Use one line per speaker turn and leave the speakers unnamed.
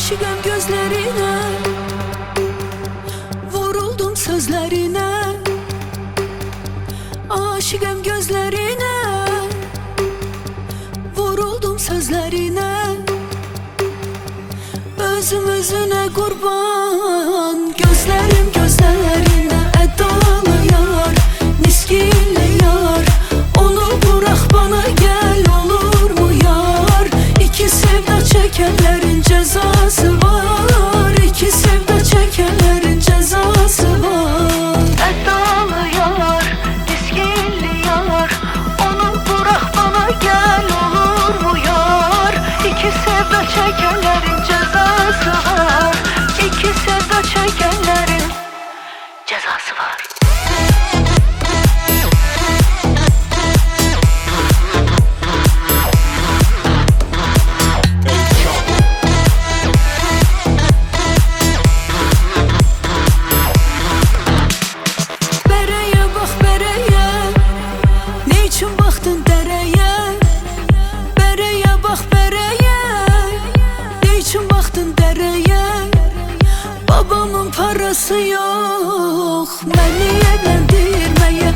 Aşığım gözlerine, vuruldum sözlerine. Aşığım gözlerine, vuruldum sözlerine. Özüm özüne kurban, gözlerim gözlerine. Edalı yar, miskilli yar, onu bırak bana gel, olur mu yar? İki sevda çekenlerin cezası var, iki sevda çekenlerin cezası var.
Edalı yar, miskilli yar, onu bırak bana gel, olur mu yar? İki sevda çekenlerin cezası var, iki sevda çekenlerin cezası var.
Bereye bak bereye, ne için baktın dereye? Bereye bak bereye, ne için baktın dereye? Babamın parası yok beni evlendirmeye.